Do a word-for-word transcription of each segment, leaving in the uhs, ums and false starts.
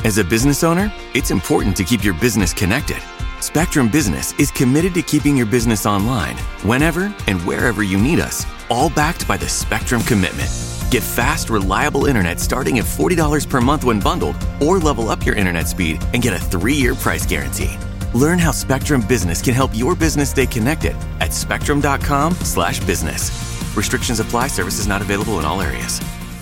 As a business owner, it's important to keep your business connected. Spectrum Business is committed to keeping your business online whenever and wherever you need us, all backed by the Spectrum Commitment. Get fast, reliable internet starting at forty dollars per month when bundled, or level up your internet speed and get a three-year price guarantee. Learn how Spectrum Business can help your business stay connected at spectrum.com slash business. Restrictions apply. Services not available in all areas.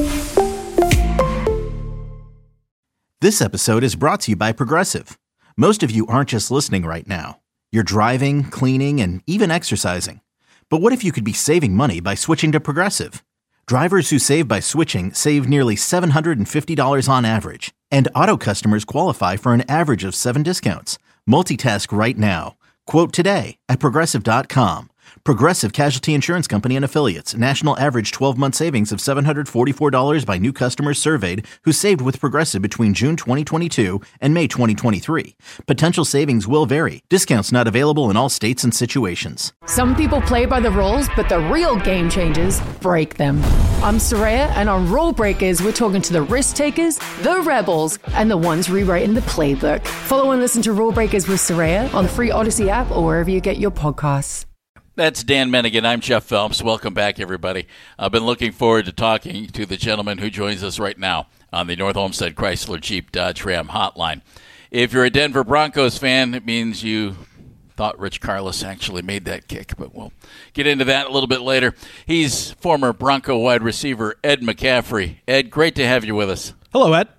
This episode is brought to you by Progressive. Most of you aren't just listening right now. You're driving, cleaning, and even exercising. But what if you could be saving money by switching to Progressive? Drivers who save by switching save nearly seven hundred fifty dollars on average. And auto customers qualify for an average of seven discounts. Multitask right now. Quote today at progressive dot com. Progressive Casualty Insurance Company and Affiliates. National average twelve-month savings of seven hundred forty-four dollars by new customers surveyed who saved with Progressive between June twenty twenty-two and May twenty twenty-three. Potential savings will vary. Discounts not available in all states and situations. Some people play by the rules, but the real game changers break them. I'm Soraya, and on Rule Breakers, we're talking to the risk takers, the rebels, and the ones rewriting the playbook. Follow and listen to Rule Breakers with Soraya on the free Odyssey app or wherever you get your podcasts. That's Dan Mennigan. I'm Jeff Phelps. Welcome back, everybody. I've been looking forward to talking to the gentleman who joins us right now on the North Olmsted Chrysler Jeep Dodge Ram hotline. If you're a Denver Broncos fan, it means you thought Rich Karlis actually made that kick, but we'll get into that a little bit later. He's former Bronco wide receiver Ed McCaffrey. Ed, great to have you with us. Hello, Ed.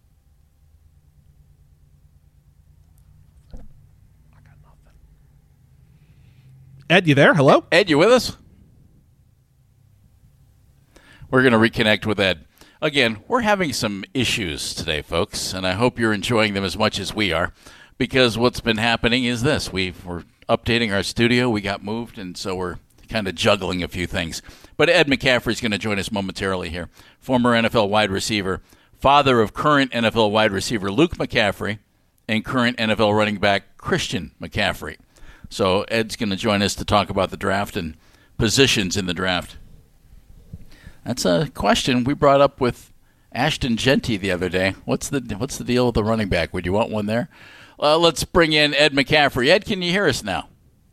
Ed, you there? Hello? Ed, you with us? We're going to reconnect with Ed. Again, we're having some issues today, folks, and I hope you're enjoying them as much as we are, because what's been happening is this. We've, we're updating our studio. We got moved, and so we're kind of juggling a few things. But Ed McCaffrey is going to join us momentarily here. Former N F L wide receiver, father of current N F L wide receiver Luke McCaffrey, and current N F L running back Christian McCaffrey. So Ed's going to join us to talk about the draft and positions in the draft. That's a question we brought up with Ashton Jeanty the other day. What's the what's the deal with the running back? Would you want one there? Uh, let's bring in Ed McCaffrey. Ed, can you hear us now?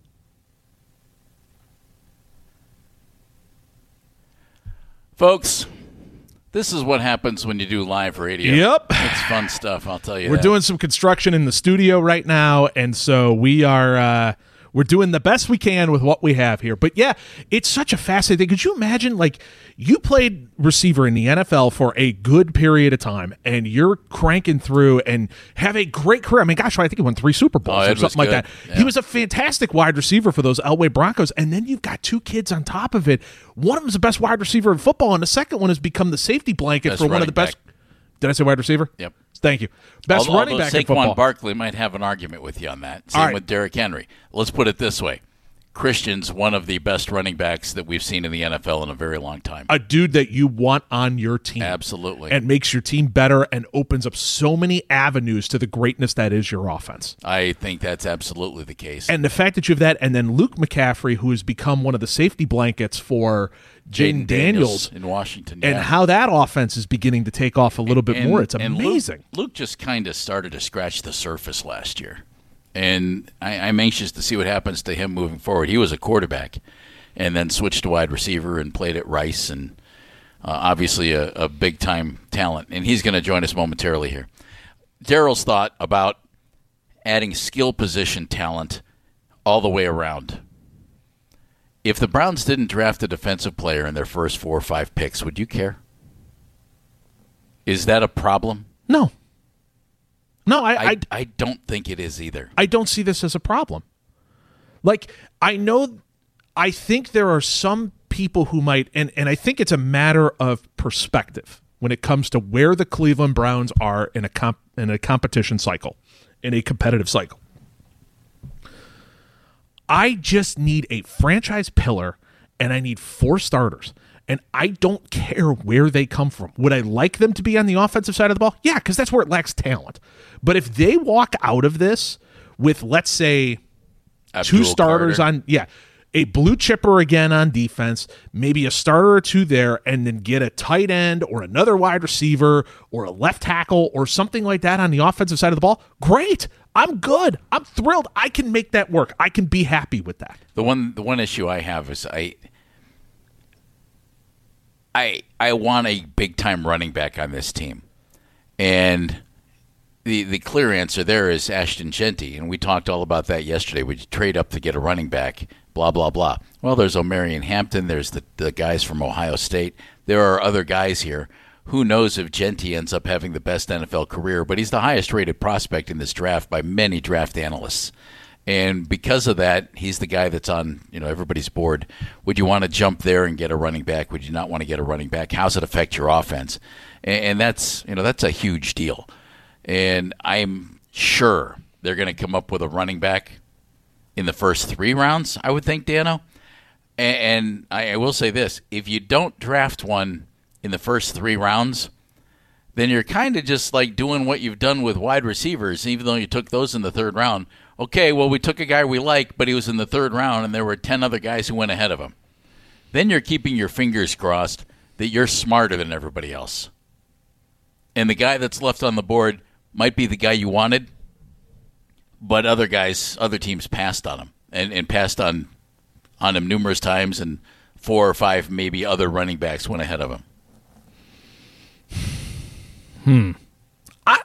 Folks, this is what happens when you do live radio. Yep. It's fun stuff, I'll tell you We're that. doing some construction in the studio right now, and so we are uh, we're doing the best we can with what we have here. But, yeah, it's such a fascinating thing. Could you imagine, like, you played receiver in the N F L for a good period of time, and you're cranking through and have a great career. I mean, gosh, I think he won three Super Bowls oh, or something like that. Yeah. He was a fantastic wide receiver for those Elway Broncos, and then you've got two kids on top of it. One of them is the best wide receiver in football, and the second one has become the safety blanket best for one of the best. Back. Did I say wide receiver? Yep. Thank you. Best although, running although back in football. Saquon Barkley might have an argument with you on that. Same All right. with Derrick Henry. Let's put it this way. Christian's one of the best running backs that we've seen in the N F L in a very long time. A dude that you want on your team. Absolutely. And makes your team better and opens up so many avenues to the greatness that is your offense. I think that's absolutely the case. And the fact that you have that, and then Luke McCaffrey, who has become one of the safety blankets for Jaden Daniels, Daniels in Washington. and yeah. how that offense is beginning to take off a little bit and, more. It's and amazing. Luke, Luke just kind of started to scratch the surface last year. And I, I'm anxious to see what happens to him moving forward. He was a quarterback and then switched to wide receiver and played at Rice, and uh, obviously a, a big-time talent. And he's going to join us momentarily here. Daryl's thought about adding skill position talent all the way around. If the Browns didn't draft a defensive player in their first four or five picks, would you care? Is that a problem? No. No, I, I, I, I don't think it is either. I don't see this as a problem. Like, I know, I think there are some people who might, and, and I think it's a matter of perspective when it comes to where the Cleveland Browns are in a comp, in a competition cycle, in a competitive cycle. I just need a franchise pillar, and I need four starters. And I don't care where they come from. Would I like them to be on the offensive side of the ball? Yeah, because that's where it lacks talent. But if they walk out of this with, let's say, Abdul two starters Carter. on, yeah, a blue chipper again on defense, maybe a starter or two there, and then get a tight end or another wide receiver or a left tackle or something like that on the offensive side of the ball, great. I'm good. I'm thrilled. I can make that work. I can be happy with that. The one the one issue I have is I I I want a big-time running back on this team. And the the clear answer there is Ashton Jeanty, and we talked all about that yesterday. Would you trade up to get a running back? Blah, blah, blah. Well, there's O'Marion Hampton. There's the, the guys from Ohio State. There are other guys here. Who knows if Jeanty ends up having the best N F L career, but he's the highest-rated prospect in this draft by many draft analysts. And because of that, he's the guy that's on, you know, everybody's board. Would you want to jump there and get a running back? Would you not want to get a running back? How's it affect your offense? And, and that's, you know, that's a huge deal. And I'm sure they're going to come up with a running back in the first three rounds, I would think, Dano. And, and I, I will say this. If you don't draft one in the first three rounds, then you're kind of just like doing what you've done with wide receivers, even though you took those in the third round. Okay, well, we took a guy we like, but he was in the third round, and there were ten other guys who went ahead of him. Then you're keeping your fingers crossed that you're smarter than everybody else. And the guy that's left on the board might be the guy you wanted, but other guys, other teams passed on him and, and passed on on him numerous times, and four or five maybe other running backs went ahead of him. Hmm. I,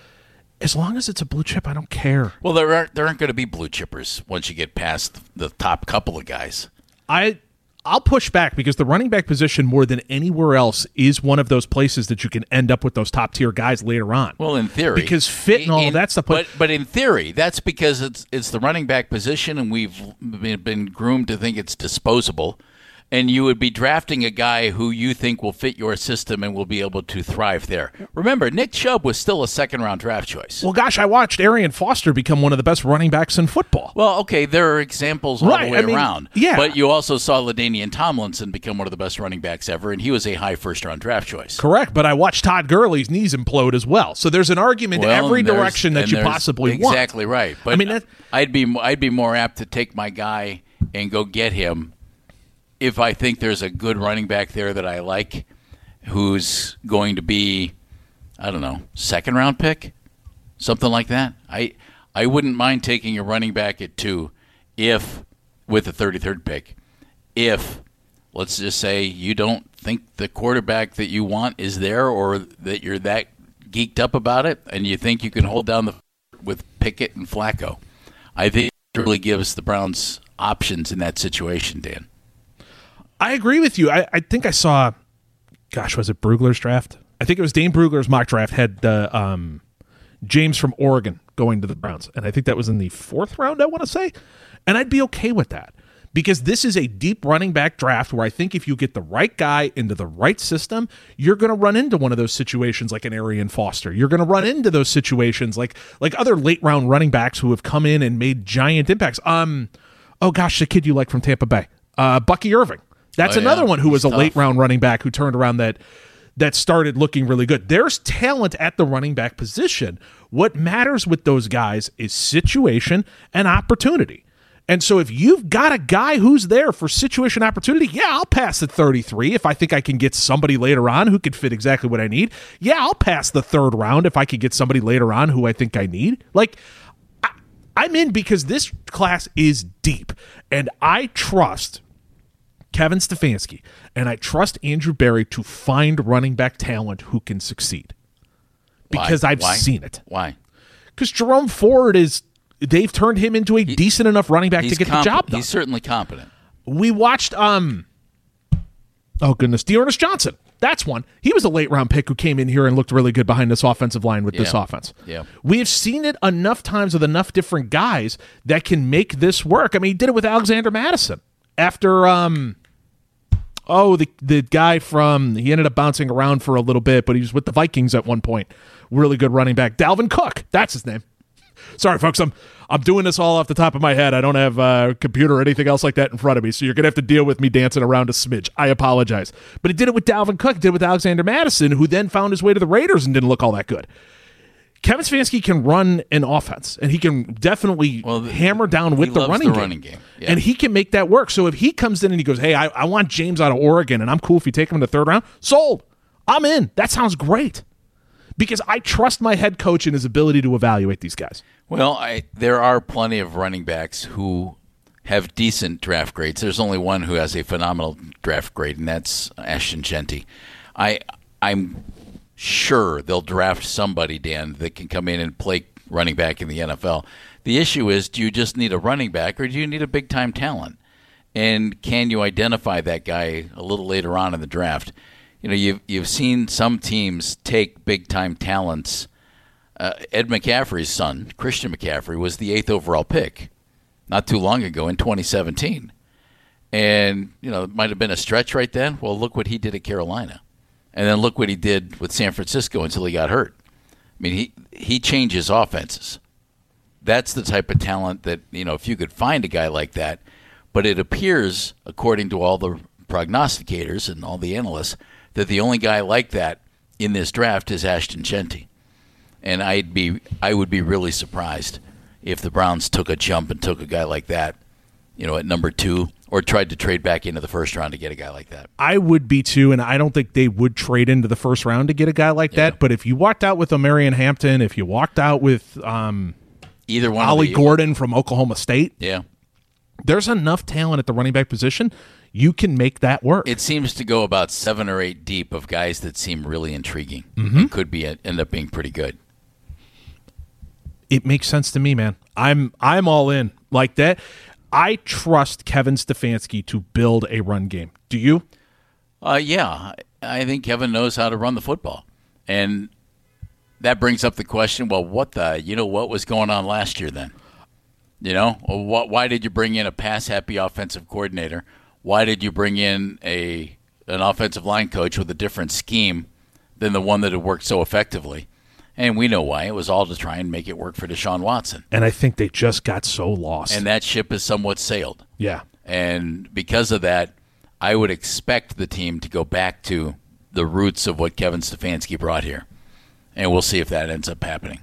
as long as it's a blue chip, I don't care. Well, there aren't there aren't going to be blue chippers once you get past the top couple of guys. I I'll push back because the running back position more than anywhere else is one of those places that you can end up with those top tier guys later on. Well, in theory, because fit and all in, of that stuff. But but in theory, that's because it's it's the running back position, and we've been groomed to think it's disposable. And you would be drafting a guy who you think will fit your system and will be able to thrive there. Remember, Nick Chubb was still a second-round draft choice. Well, gosh, I watched Arian Foster become one of the best running backs in football. Well, okay, there are examples all right, the way I mean, around. Yeah. But you also saw LaDainian Tomlinson become one of the best running backs ever, and he was a high first-round draft choice. Correct, but I watched Todd Gurley's knees implode as well. So there's an argument well, every direction that you possibly exactly want. Exactly right. But I mean, that, I'd be I'd be more apt to take my guy and go get him if I think there's a good running back there that I like who's going to be, I don't know, second round pick, something like that. I I wouldn't mind taking a running back at two if, with the thirty-third pick, if, let's just say, you don't think the quarterback that you want is there or that you're that geeked up about it and you think you can hold down the with Pickett and Flacco. I think it really gives the Browns options in that situation, Dan. I agree with you. I, I think I saw, gosh, was it Brugler's draft? I think it was Dane Brugler's mock draft had uh, um, James from Oregon going to the Browns. And I think that was in the fourth round, I want to say. And I'd be okay with that because this is a deep running back draft where I think if you get the right guy into the right system, you're going to run into one of those situations like an Arian Foster. You're going to run into those situations like like other late round running backs who have come in and made giant impacts. Um, oh, gosh, the kid you like from Tampa Bay, uh, Bucky Irving. That's oh, another yeah. one who was He's a tough. late round running back who turned around that that started looking really good. There's talent at the running back position. What matters with those guys is situation and opportunity. And so if you've got a guy who's there for situation opportunity, yeah, I'll pass at thirty-three if I think I can get somebody later on who could fit exactly what I need. Yeah, I'll pass the third round if I could get somebody later on who I think I need. Like, I, I'm in because this class is deep, and I trust Kevin Stefanski, and I trust Andrew Berry to find running back talent who can succeed. Because Why? I've Why? seen it. Why? Because Jerome Ford is, they've turned him into a he, decent enough running back to get comp- the job done. He's certainly competent. We watched, um, oh goodness, Dearness Johnson. That's one. He was a late round pick who came in here and looked really good behind this offensive line with yeah. this offense. Yeah. We have seen it enough times with enough different guys that can make this work. I mean, he did it with Alexander Madison. After, um, oh, the the guy from, he ended up bouncing around for a little bit, but he was with the Vikings at one point. Really good running back. Dalvin Cook. That's his name. Sorry, folks. I'm I'm doing this all off the top of my head. I don't have a computer or anything else like that in front of me, so you're going to have to deal with me dancing around a smidge. I apologize. But he did it with Dalvin Cook. He did it with Alexander Madison, who then found his way to the Raiders and didn't look all that good. Kevin Stefanski can run an offense, and he can definitely Well, the- hammer down with he the loves running the game. running game. Yeah. And he can make that work. So if he comes in and he goes, hey, I, I want James out of Oregon, and I'm cool if you take him in the third round, sold. I'm in. That sounds great. Because I trust my head coach in his ability to evaluate these guys. Well, I, there are plenty of running backs who have decent draft grades. There's only one who has a phenomenal draft grade, and that's Ashton Genty. I, I'm sure they'll draft somebody, Dan, that can come in and play running back in the N F L. The issue is, do you just need a running back, or do you need a big-time talent? And can you identify that guy a little later on in the draft? You know, you've, you've seen some teams take big-time talents. Uh, Ed McCaffrey's son, Christian McCaffrey, was the eighth overall pick not too long ago in twenty seventeen. And, you know, it might have been a stretch right then. Well, look what he did at Carolina. And then look what he did with San Francisco until he got hurt. I mean, he, he changes offenses. That's the type of talent that, you know, if you could find a guy like that. But it appears, according to all the prognosticators and all the analysts, that the only guy like that in this draft is Ashton Genty. And I'd be, I would be really surprised if the Browns took a jump and took a guy like that, you know, at number two, or tried to trade back into the first round to get a guy like that. I would be too, and I don't think they would trade into the first round to get a guy like Yeah. that. But if you walked out with a Marion Hampton, if you walked out with um, Either one. Ollie of the, Gordon from Oklahoma State, Yeah. there's enough talent at the running back position. You can make that work. It seems to go about seven or eight deep of guys that seem really intriguing. Mm-hmm. And could be end up being pretty good. It makes sense to me, man. I'm I'm all in like that. I trust Kevin Stefanski to build a run game. Do you? Uh, yeah, I think Kevin knows how to run the football. And that brings up the question, well, what the, you know, what was going on last year then? You know, well, what, why did you bring in a pass-happy offensive coordinator? Why did you bring in a an offensive line coach with a different scheme than the one that had worked so effectively? And we know why. It was all to try and make it work for Deshaun Watson. And I think they just got so lost. And that ship has somewhat sailed. yeah. And because of that, I would expect the team to go back to the roots of what Kevin Stefanski brought here. And we'll see if that ends up happening.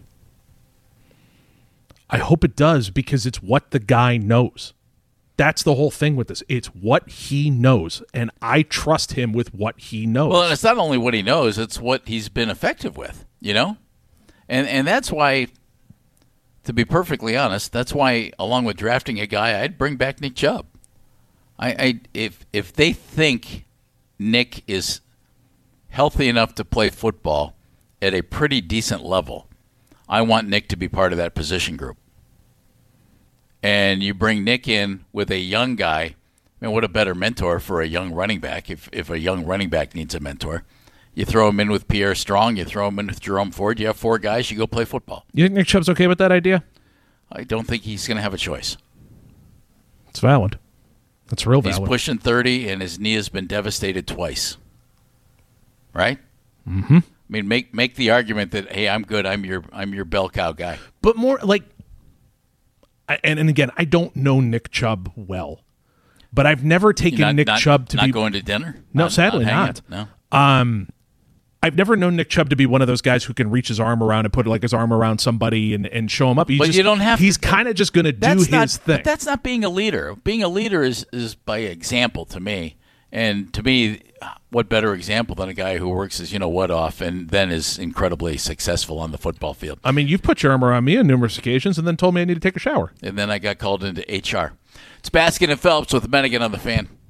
I hope it does, because it's what the guy knows. That's the whole thing with this. It's what he knows, and I trust him with what he knows. Well, and it's not only what he knows, it's what he's been effective with, you know? And and that's why, to be perfectly honest, that's why, along with drafting a guy, I'd bring back Nick Chubb. I, I if if they think Nick is healthy enough to play football at a pretty decent level, I want Nick to be part of that position group. And you bring Nick in with a young guy. I mean, what a better mentor for a young running back if, if a young running back needs a mentor. You throw him in with Pierre Strong. You throw him in with Jerome Ford. You have four guys. You go play football. You think Nick Chubb's okay with that idea? I don't think he's going to have a choice. It's valid. That's real He's valid. pushing thirty, and his knee has been devastated twice. Right? Mm-hmm. I mean, make make the argument that, hey, I'm good. I'm your I'm your bell cow guy. But more like, I- and, and again, I don't know Nick Chubb well, but I've never taken Not, Nick not, Chubb to not be going to dinner. No, sadly hanging? not. No. Um, I've never known Nick Chubb to be one of those guys who can reach his arm around and put like his arm around somebody and, and show him up. He But just, you don't have He's to- kind of just going to do That's his not, thing. But that's not being a leader. Being a leader is, is by example to me. And to me, what better example than a guy who works his, you know what, off and then is incredibly successful on the football field. I mean, you've put your arm around me on numerous occasions and then told me I need to take a shower. And then I got called into H R. It's Baskin and Phelps with Mennigan on the Fan.